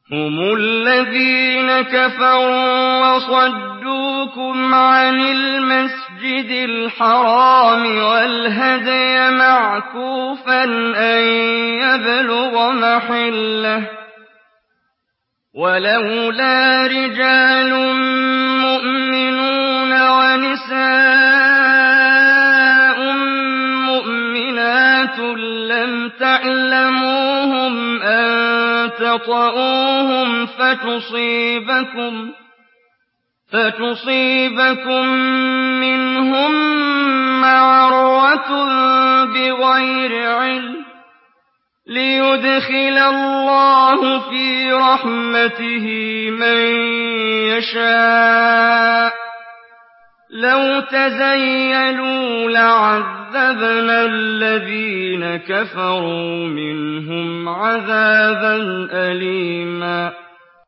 هم الذين كفروا وصدوكم عن المسجد الحرام والهدي معكوفا أن يبلغ محله ولولا رجال مؤمنون ونساء مؤمنات لم تعلموهم أن تطؤوهم فتصيبكم منهم معرة بغير علم ليدخل الله في رحمته من يشاء لو تزيلوا لعذبنا الذين كفروا منهم عذابا أليما